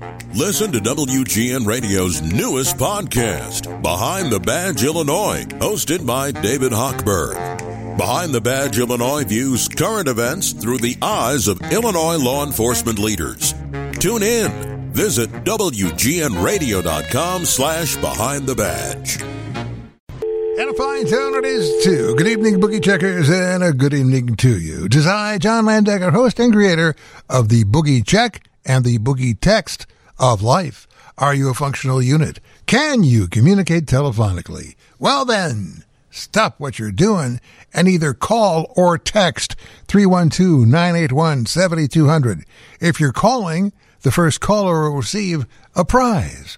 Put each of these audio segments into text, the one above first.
Listen to WGN Radio's newest podcast, Behind the Badge Illinois, hosted by David Hochberg. Behind the Badge Illinois views current events through the eyes of Illinois law enforcement leaders. Tune in. Visit WGNRadio.com/Behind the Badge. And a fine tone it is, too. Good evening, Boogie Checkers, and a good evening to you. It is I, John Landecker, host and creator of the Boogie Check and the Boogie Text of life. Are you a functional unit? Can you communicate telephonically? Well then, stop what you're doing and either call or text 312-981-7200. If you're calling, the first caller will receive a prize.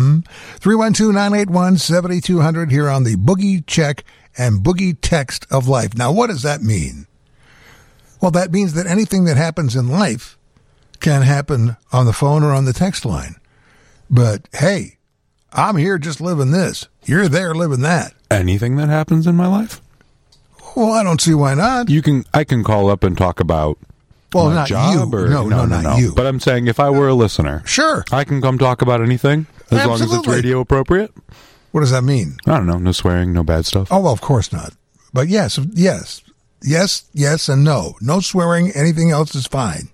312-981-7200 here on the Boogie Check and Boogie Text of life. Now, what does that mean? Well, that means that anything that happens in life can happen on the phone or on the text line. But hey, I'm here just living this. You're there living that. Anything that happens in my life? Well, I don't see why not. I can call up and talk about my not job you. Or, no, not you. But I'm saying if I were a listener, sure, I can come talk about anything as long as it's radio appropriate. What does that mean? I don't know. No swearing, no bad stuff. Oh, well, of course not. But yes, and no. No swearing. Anything else is fine.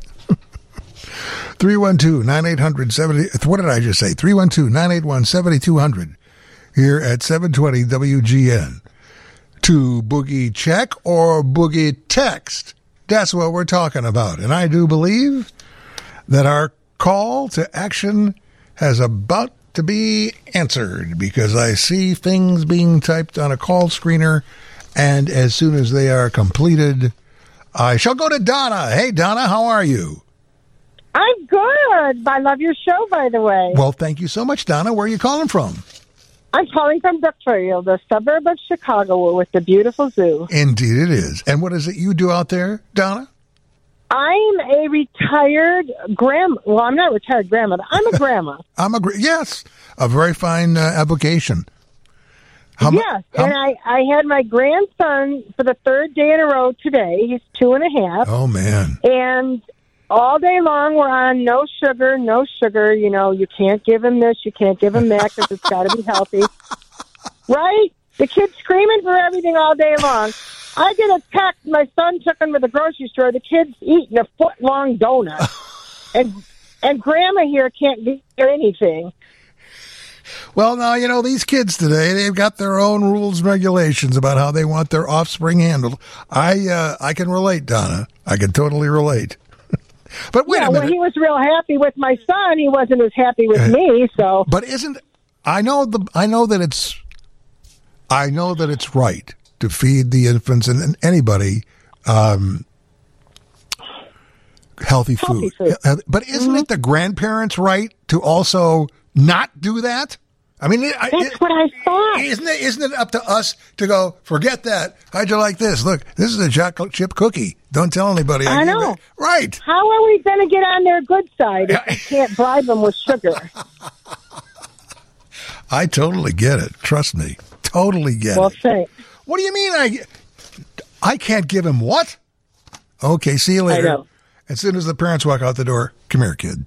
312-9800-70. What did I just say? 312-981-7200 here at 720 WGN. To Boogie Check or Boogie Text. That's what we're talking about. And I do believe that our call to action has about to be answered because I see things being typed on a call screener, and as soon as they are completed, I shall go to Donna. Hey, Donna, how are you? I'm good. I love your show, by the way. Well, thank you so much, Donna. Where are you calling from? I'm calling from Brookfield, a suburb of Chicago with the beautiful zoo. Indeed it is. And what is it you do out there, Donna? I'm a retired grandma. Well, I'm not a retired grandma. I'm a grandma. Yes, a very fine application. And I had my grandson for the third day in a row today. He's 2.5. Oh, man. And all day long, we're on no sugar, no sugar. You know, you can't give him this, you can't give him that because it's got to be healthy. Right? The kid's screaming for everything all day long. I get a text. My son took him to the grocery store. The kid's eating a foot-long donut. and Grandma here can't do anything. Well, now, you know, these kids today, they've got their own rules and regulations about how they want their offspring handled. I can relate, Donna. I can totally relate. But wait a minute. Well, he was real happy with my son. He wasn't as happy with me. So, but I know that it's right to feed the infants and anybody healthy food. But isn't it the grandparents' right to also not do that? I mean, that's what I thought. Isn't it up to us to go, forget that? How'd you like this? Look, this is a chocolate chip cookie. Don't tell anybody. I know. Right. How are we going to get on their good side if we can't bribe them with sugar? I totally get it. Trust me. Totally get it. Well, thanks. What do you mean I can't give him what? Okay, see you later. I know. As soon as the parents walk out the door, come here, kid.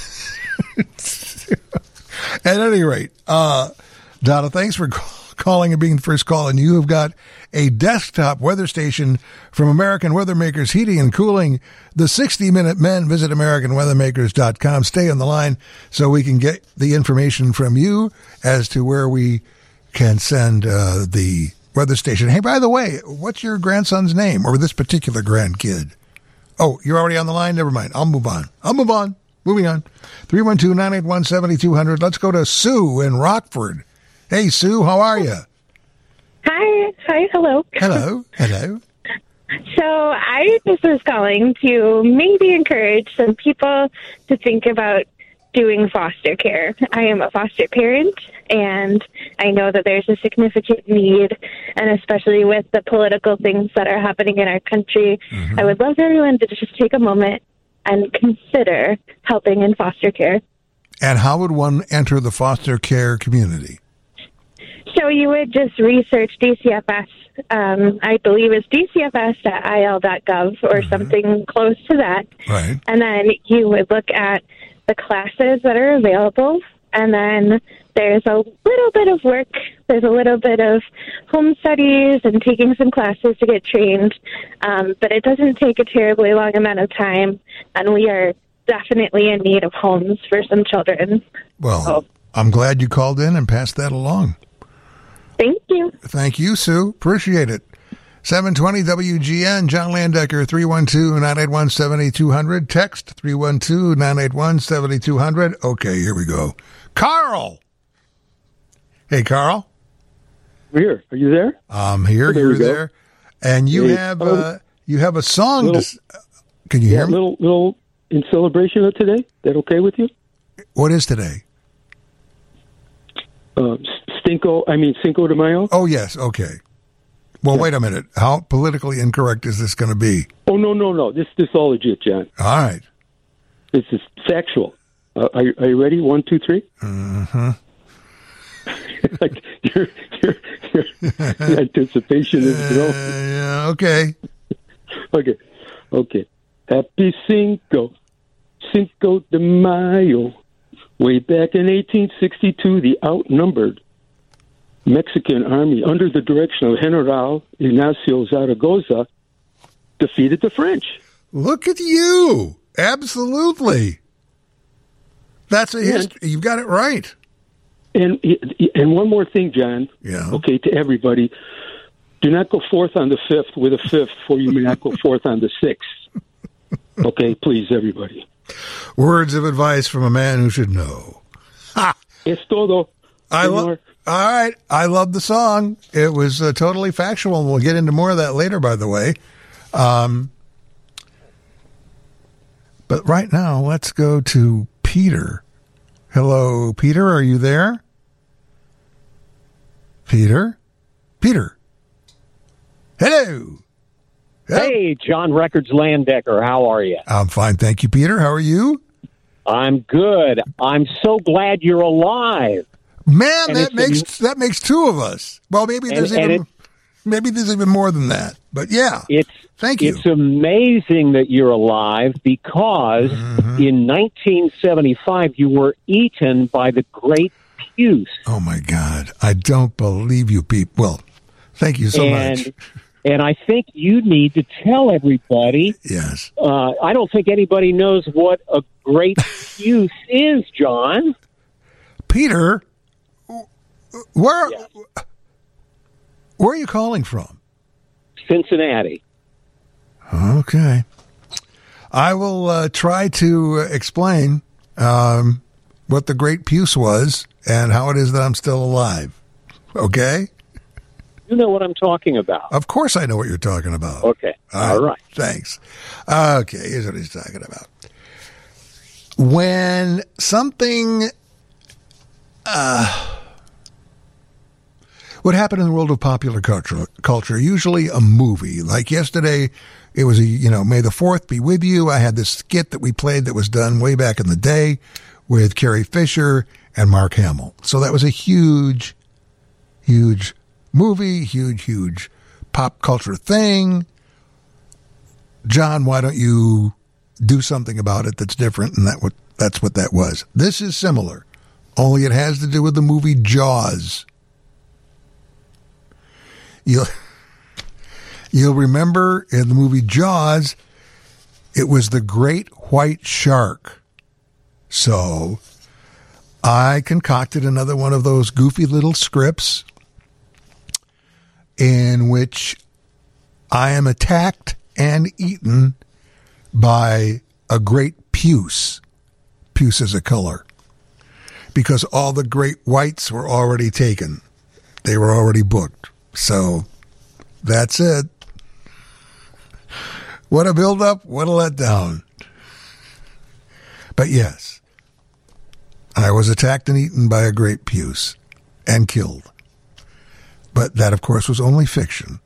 At any rate, Donna, thanks for calling and being the first call. And you have got a desktop weather station from American Weathermakers Heating and Cooling. The 60-Minute Men. Visit AmericanWeathermakers.com. Stay on the line so we can get the information from you as to where we can send the weather station. Hey, by the way, what's your grandson's name, or this particular grandkid? Oh, you're already on the line? Never mind. I'll move on. Moving on. 312-981-7200. Let's go to Sue in Rockford. Hey, Sue, how are you? Hi, hello. Hello. So I just was calling to maybe encourage some people to think about doing foster care. I am a foster parent, and I know that there's a significant need, and especially with the political things that are happening in our country, I would love everyone to just take a moment and consider helping in foster care. And how would one enter the foster care community? So you would just research DCFS. I believe it's dcfs.il.gov or something close to that. Right. And then you would look at the classes that are available. And then there's a little bit of work. There's a little bit of home studies and taking some classes to get trained. But it doesn't take a terribly long amount of time. And we are definitely in need of homes for some children. Well, I'm glad you called in and passed that along. Thank you. Thank you, Sue. Appreciate it. 720 WGN, John Landecker, 312-981-7200. Text 312-981-7200. Okay, here we go. Carl. Hey, Carl. I'm here. Are you there? I'm here. There You're we go. there. And you have a song. Can you hear me? Little in celebration of today. That okay with you? What is today? Cinco de Mayo. Oh, yes. Okay. Well, wait a minute. How politically incorrect is this going to be? Oh, no. This is all legit, John. All right. This is factual. Are you ready? 1, 2, 3. Mm-hmm. your anticipation is growing. Yeah. Okay. Okay. Happy Cinco de Mayo. Way back in 1862, the outnumbered Mexican army, under the direction of General Ignacio Zaragoza, defeated the French. Look at you. Absolutely. That's a history. You've got it right. And one more thing, John. Yeah. Okay, to everybody. Do not go forth on the 5th with a 5th, for you may not go forth on the 6th. Okay, please, everybody. Words of advice from a man who should know. Ha! Es todo. All right. I love the song. It was totally factual, and we'll get into more of that later, by the way. But right now, let's go to Peter. Hello, Peter. Are you there? Peter? Hello. Hey, John Records Landecker. How are you? I'm fine. Thank you, Peter. How are you? I'm good. I'm so glad you're alive. Man, that makes two of us. Well, maybe there's even more than that. But yeah, thank you. It's amazing that you're alive because in 1975 you were eaten by the Great Puce. Oh my God! I don't believe you, people. Well, thank you so much. And I think you need to tell everybody. Yes. I don't think anybody knows what a Great Puce is, John. Peter, where are you calling from? Cincinnati. Okay. I will try to explain what the Great Puce was and how it is that I'm still alive. Okay? You know what I'm talking about. Of course I know what you're talking about. Okay. All right. Thanks. Okay, here's what he's talking about. When something... what happened in the world of popular culture, usually a movie. Like yesterday, it was May the 4th be with you. I had this skit that we played that was done way back in the day with Carrie Fisher and Mark Hamill. So that was a huge movie, huge pop culture thing. John, why don't you do something about it that's different? And that's what that was. This is similar, only it has to do with the movie Jaws. You'll remember in the movie Jaws, it was the great white shark. So I concocted another one of those goofy little scripts in which I am attacked and eaten by a great puce. Puce is a color. Because all the great whites were already taken. They were already booked. So that's it. What a build-up, what a letdown. But yes, I was attacked and eaten by a great puce and killed. But that, of course, was only fiction.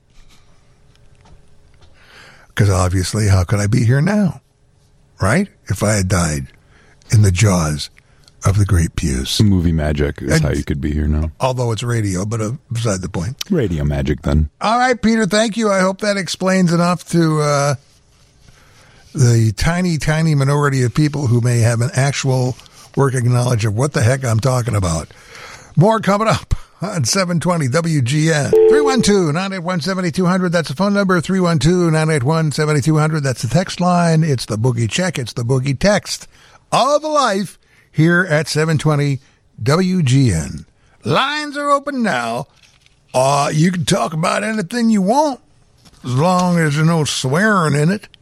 Because obviously, how could I be here now? Right? If I had died in the jaws of the great puce. Movie magic is how you could be here now. Although it's radio, but beside the point. Radio magic, then. All right, Peter, thank you. I hope that explains enough to the tiny, tiny minority of people who may have an actual working knowledge of what the heck I'm talking about. More coming up on 720 WGN. 312-981-7200. That's the phone number. 312-981-7200. That's the text line. It's the Boogie Check. It's the Boogie Text of life here at 720 WGN. Lines are open now. You can talk about anything you want as long as there's no swearing in it.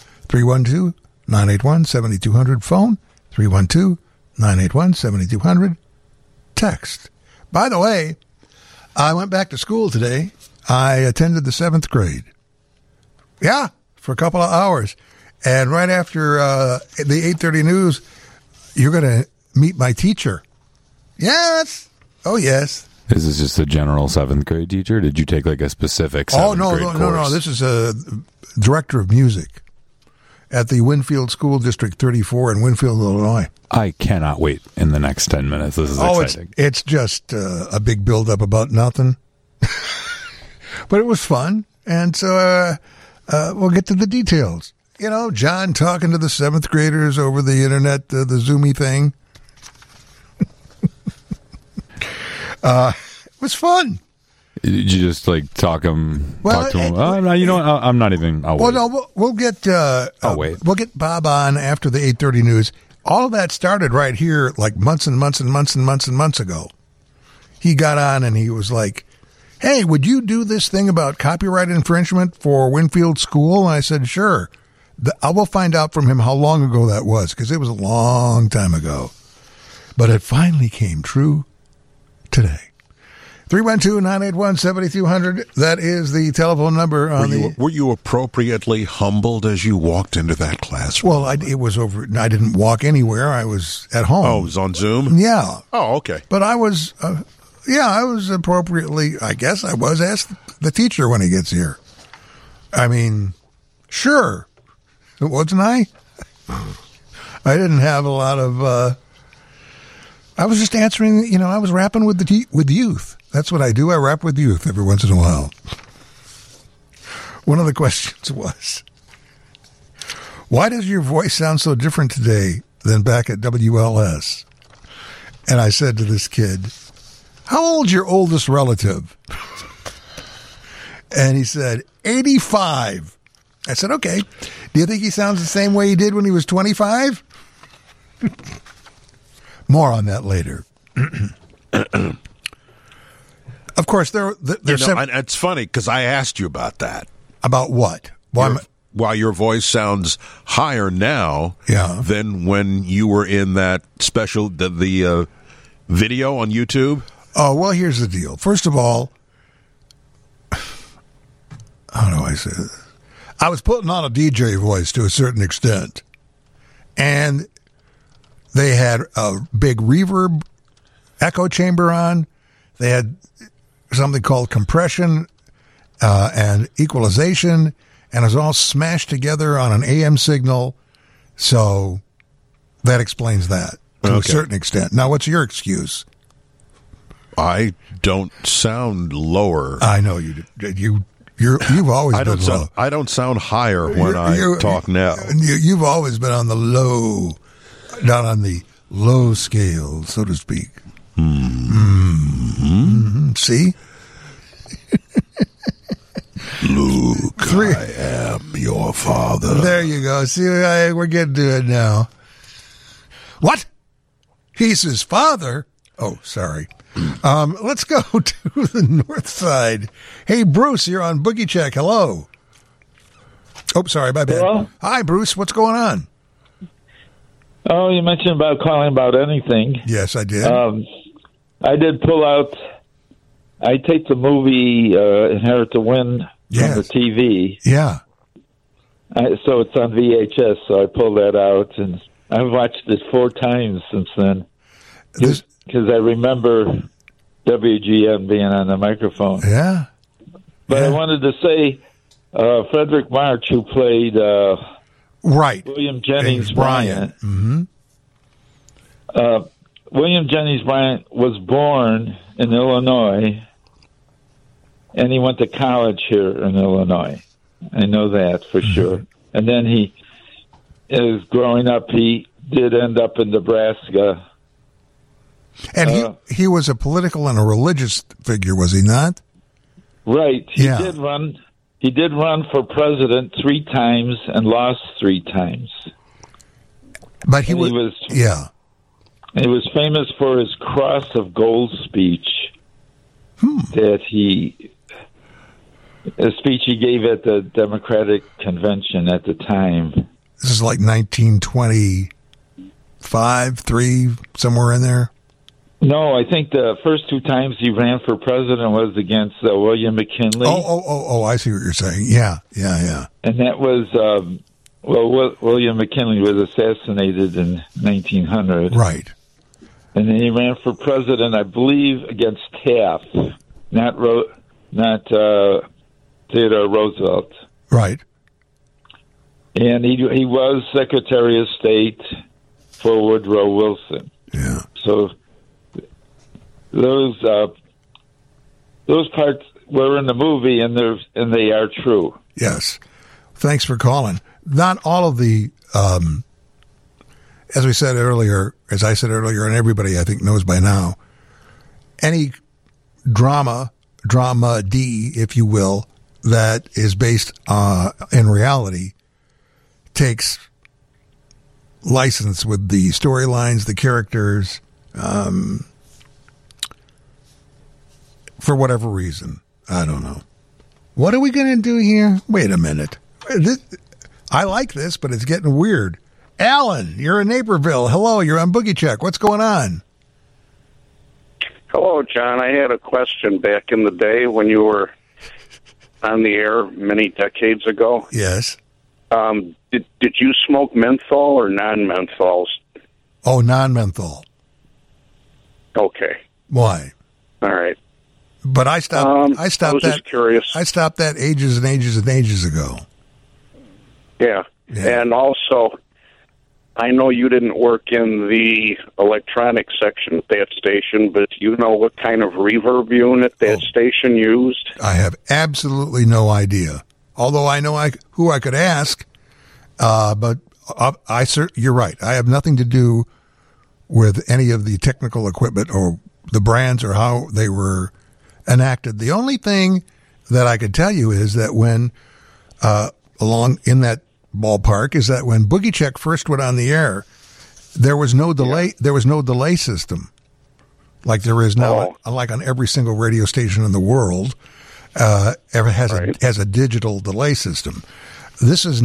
312-981-7200 phone. 312-981-7200 text. By the way, I went back to school today. I attended the 7th grade. Yeah, for a couple of hours. And right after the 8:30 news, you're going to meet my teacher. Yes. Oh, yes. Is this just a general 7th grade teacher? Did you take like a specific 7th grade course? No. This is a director of music at the Winfield School District 34 in Winfield, Illinois. I cannot wait in the next 10 minutes. This is exciting. It's just a big build-up about nothing. But it was fun. And so we'll get to the details. You know, John talking to the 7th graders over the internet, the Zoomy thing. It was fun. Did you just like talk to him? No, you know what? I'm not even. I'll wait. No, we'll get. I'll wait. We'll get Bob on after the 8:30 news. All of that started right here, like months and months and months and months and months ago. He got on and he was like, "Hey, would you do this thing about copyright infringement for Winfield School?" And I said, "Sure." I will find out from him how long ago that was, because it was a long time ago. But it finally came true today. 312-981-7200. That is the telephone number. Were you appropriately humbled as you walked into that classroom? Well, it was over. I didn't walk anywhere. I was at home. Oh, it was on Zoom? Yeah. Oh, okay. But I was, I was appropriately, I guess I was, asked the teacher when he gets here. I mean, sure. Wasn't I? I didn't have a lot of, I was just answering, I was rapping with with youth. That's what I do. I rap with youth every once in a while. One of the questions was, why does your voice sound so different today than back at WLS? And I said to this kid, how old's your oldest relative? And he said, 85. I said, okay. Do you think he sounds the same way he did when he was 25? More on that later. Of course, there's it's funny because I asked you about that. About what? Why your voice sounds higher now than when you were in that special, the video on YouTube? Oh, well, here's the deal. First of all, how do I say this? I was putting on a DJ voice to a certain extent. And they had a big reverb echo chamber on. They had something called compression and equalization, and it was all smashed together on an AM signal. So that explains that to a certain extent. Now, what's your excuse? I don't sound lower. I know you do. You've always been low. I don't sound higher when I talk now. You've always been on the low, not on the low scale, so to speak. Mm-hmm. See? Luke, I am your father. There you go. See, we're getting to it now. What? He's his father? Oh, sorry. Let's go to the north side. Hey, Bruce, you're on Boogie Check. Hello. Oh, sorry, my bad. Hello? Hi, Bruce. What's going on? Oh, you mentioned about calling about anything. Yes, I did. I did pull out. I take the movie Inherit to Win from the TV. Yeah. So it's on VHS, so I pulled that out, and I've watched it 4 times since then. Because I remember WGN being on the microphone. Yeah. But I wanted to say Frederick March, who played William Jennings Bryant. Mm-hmm. William Jennings Bryant was born in Illinois, and he went to college here in Illinois. I know that for sure. And then he as growing up, he did end up in Nebraska. And he was a political and a religious figure, was he not? Right. He did run. He did run for president 3 times and lost 3 times. But he was yeah. He was famous for his Cross of Gold speech a speech he gave at the Democratic Convention at the time. This is like 1925, 3, somewhere in there. No, I think the first 2 times he ran for president was against William McKinley. Oh, I see what you're saying. Yeah. And that was, William McKinley was assassinated in 1900. Right. And then he ran for president, I believe, against Taft, not Theodore Roosevelt. Right. And he was Secretary of State for Woodrow Wilson. Yeah. So those parts were in the movie, and they are true. Yes. Thanks for calling. Not all of the, as I said earlier, and everybody I think knows by now, any drama, if you will, that is based in reality takes license with the storylines, the characters, for whatever reason. I don't know. What are we going to do here? Wait a minute. I like this, but it's getting weird. Alan, you're in Naperville. Hello, you're on Boogie Check. What's going on? Hello, John. I had a question back in the day when you were on the air many decades ago. Yes. Did you smoke menthol or non-menthols? Oh, non-menthol. Okay. Why? All right. But I stopped. I was that. Just curious. I stopped that ages and ages and ages ago. Yeah. And also, I know you didn't work in the electronic section at that station, but do you know what kind of reverb unit that station used? I have absolutely no idea. Although I know who I could ask, but you're right. I have nothing to do with any of the technical equipment or the brands or how they were enacted. The only thing that I could tell you is that when along in that ballpark is that when Boogie Check first went on the air, there was no delay. There was no delay system like there is now, like on every single radio station in the world. Has a digital delay system. This is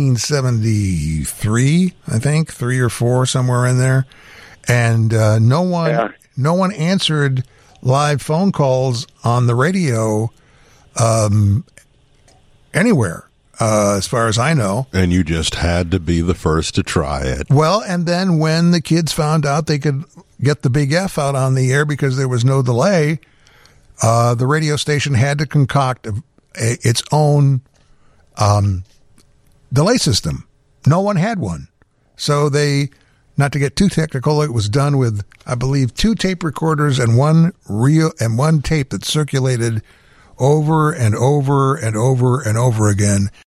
1973, I think, 3 or 4, somewhere in there, and no one answered live phone calls on the radio anywhere, as far as I know. And you just had to be the first to try it. Well, and then when the kids found out they could get the big F out on the air because there was no delay, the radio station had to concoct its own delay system. No one had one. So they, not to get too technical, it was done with, I believe, 2 tape recorders and one tape that circulated over and over and over and over again